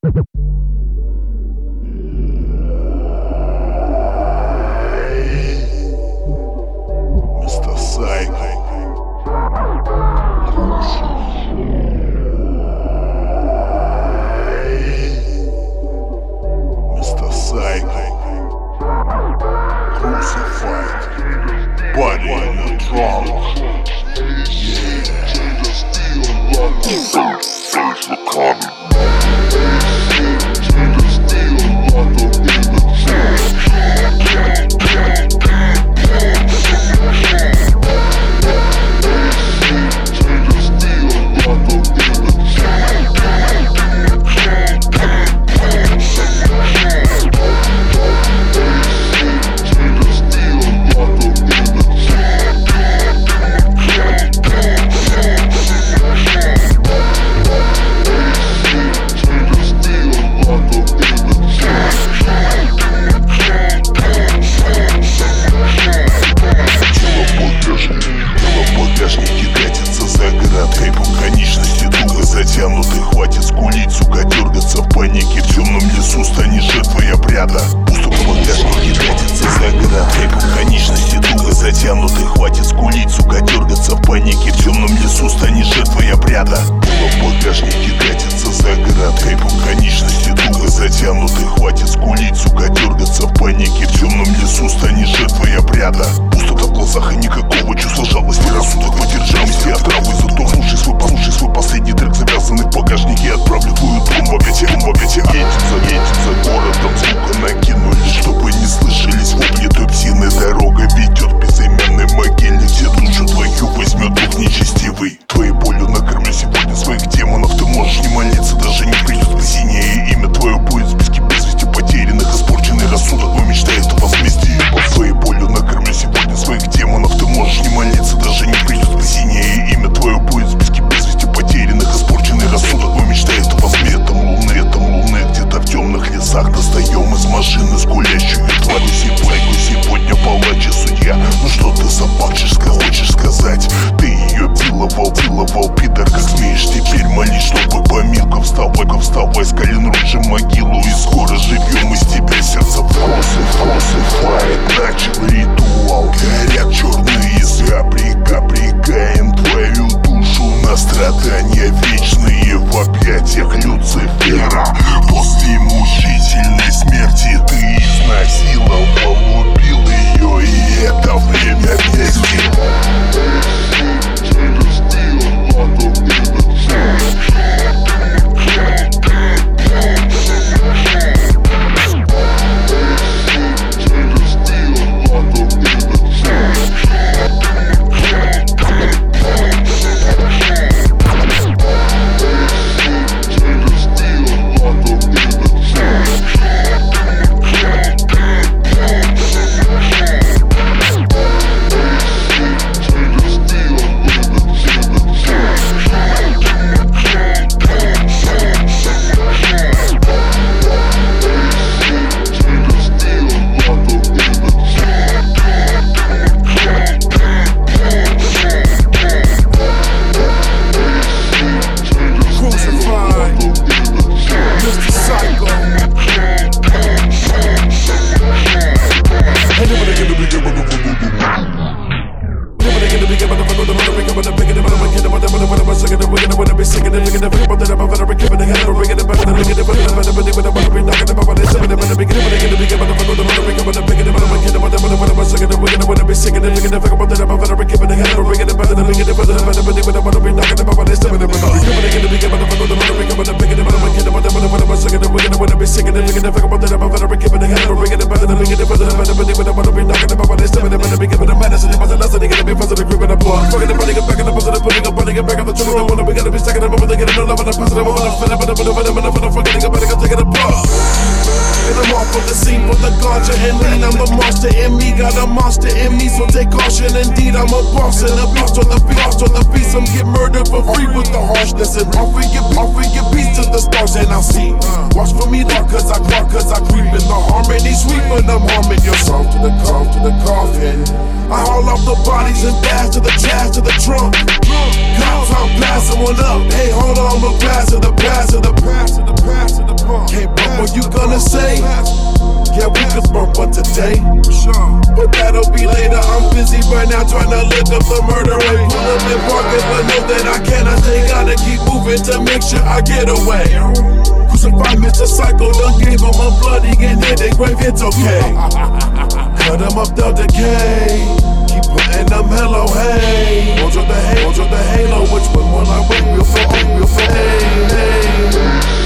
Mr. Psycho. Mr. Psycho. Crucified. Body in the trunk. Затянутый, хватит скулить, сука, дергаться в панике. В темном лесу станешь жертвой обряда. Пусто в багажнике катится за город. Хайп конечности туго затянутый, хватит скулить, сука, дергаться в панике. В темном лесу станешь жертвой обряда. Пуло в багажнике катится за город. Хайп конечности туго затянутый, хватит скулить, сука, дергаться в панике. В темном лесу станешь жертвой обряда. Пустота в глазах и никакого чувства жалости. Рассудок подержался от травы, затормнувший свой, послушай свой последний трек, завязанный в багажнике. Отправлю твою дом в агате. Едем за городом, звука накинули, чтобы не слышались вопли той псины. Дорога ведет к безымянной могиле, где душу твою возьмет дух нечестивый. Твоей болью накормлю сегодня своих демонов. Ты можешь не молиться, даже не придет спасение, и имя твое будет в списке без вести потерянных. Испорченный рассудок мой мечтает о возмездии. Твоей болью накормлю сегодня своих демонов. Ты можешь не молиться, даже не придет спасение, и имя твое будет в списке без вести потерянных. Испорченный рассудок мой мечтает о возмездии. Там луны, где-то в темных лесах достаем из машины скулящую тварь. Сегодня палач и судья. Ну что ты, собачишь, хочешь сказать? Ты ее пиловал, пидор, как смеешь теперь молить, чтобы помилка. Вставай, с колен ружем могилу, и скоро живем из тебя сердце в Crucified. Начал ритуал, горят черные языка, прикаем твою душу на страдания вечные в объятиях Люцифера. После мучительной смерти ты изнасиловал, убил ее, и это время мести. I'm a monster in me, got a monster in me, so take caution. Indeed, I'm a boss and a beast on the beat. Some get murdered for free with the harshness, and offer your peace to the stars, and I'll see. Watch for me, Lord, cause I creep in the harmony sweet, but I'm harming yourself to the coffin. I haul off the bodies and dash to the trash, to the trunk. Cops, I'm blasting one up. Hey, hold on, I'm a pass to the pass to the pass to the pass to the pump. busy right now trying to look up the murder rate. Pull up in parking, but know that I cannot stay. Gotta keep moving to make sure I get away. Crucify Mr. Psycho, done gave him a bloody and hit their grave, it's okay. Cut him up, they'll decay. Keep putting them hello, hey. Hold your the halo, which one will I wait? Real for, hey, hey.